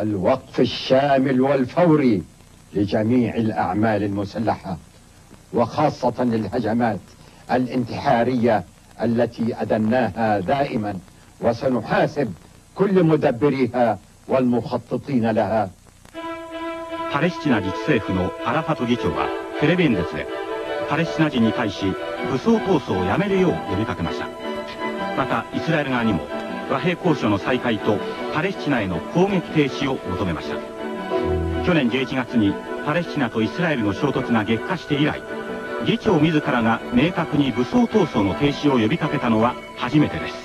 الوقف الشامل والفوري لجميع الأعمال المسلحة، وخاصة الهجمات الانتحارية التي أدناها دائما، وسنحاسب كل مدبريها والمخططين لها. パレスチナ自治政府のアラファト議長はテレビ演説でパレスチナ人に対し武装闘争をやめるよう呼びかけました。またイスラエル側にも和平交渉の再開とパレスチナへの攻撃停止を求めました。去年11月にパレスチナとイスラエルの衝突が激化して以来、議長自らが明確に武装闘争の停止を呼びかけたのは初めてです。